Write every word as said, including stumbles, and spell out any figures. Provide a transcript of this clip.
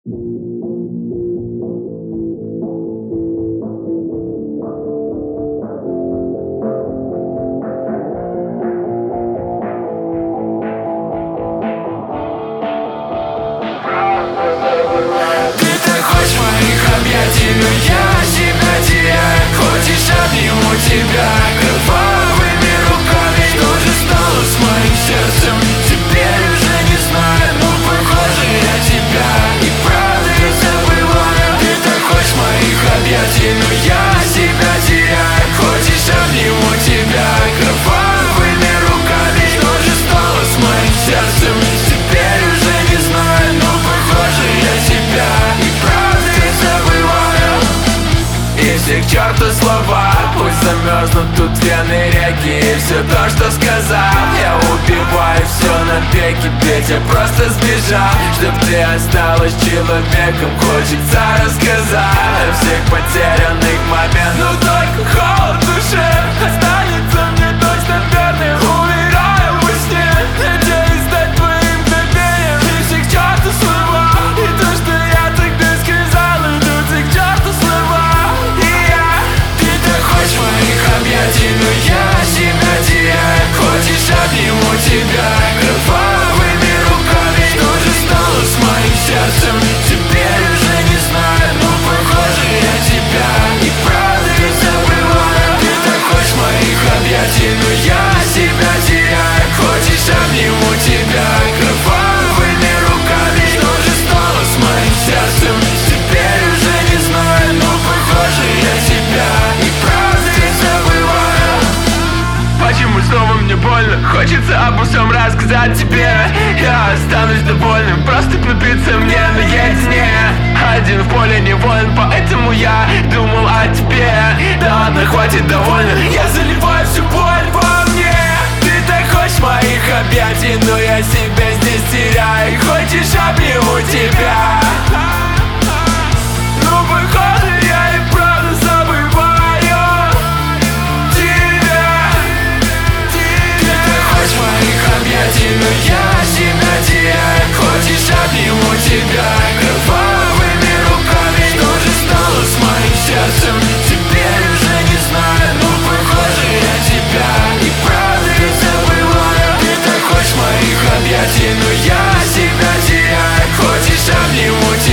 Но я себя теряю, хочешь, обниму тебя кровавыми руками. Что же стало с моим сердцем? Теперь уже не знаю, но похоже я тебя и правда не забываю. Ты так хочешь моих объятий, но я себя теряю, хочешь, обниму тебя кровавыми руками. Что же стало с моим сердцем? Теперь уже не знаю, но похоже я тебя и правда не забываю. И все к черту слова, пусть замерзнут тут вены реки. И все то, что сказал, я убиваю все навеки. Ведь я просто сбежал, чтоб ты осталась человеком. Хочется рассказать о всех потерянных моментах, но только холод в душе останется мне точно верным. Умираю во сне, надеюсь стать твоим мгновением. И все к черту слова, и то, что я тогда сказал, идут все к черту слова. Моих объятий, но я себя теряю, хочешь, обниму тебя кровавыми руками. Что же стало с моим сердцем? Теперь уже не знаю, но похоже я тебя и правда не забываю. Ты так хочешь моих объятий, но я себя теряю, хочешь, обниму тебя кровавыми руками. Что же стало с моим сердцем? Теперь уже не знаю, но похоже я тебя и правда. Почему снова мне больно? Хочется обо всем рассказать тебе. Я останусь довольным, просто напиться мне наедине. Один в поле не воин, поэтому я думал о тебе. Да ладно, хватит, довольно, я заливаю всю боль во мне. Ты так хочешь моих объятий, но я себя здесь теряю. Хочешь, обниму тебя, но походу я и правда забываю. Но я себя теряю, хочешь, обниму тебя кровавыми руками. Что же стало с моим сердцем? Теперь уже не знаю, но похоже я тебя и правда не забываю. Ты так хочешь моих объятий, но я себя теряю, хочешь, обниму тебя.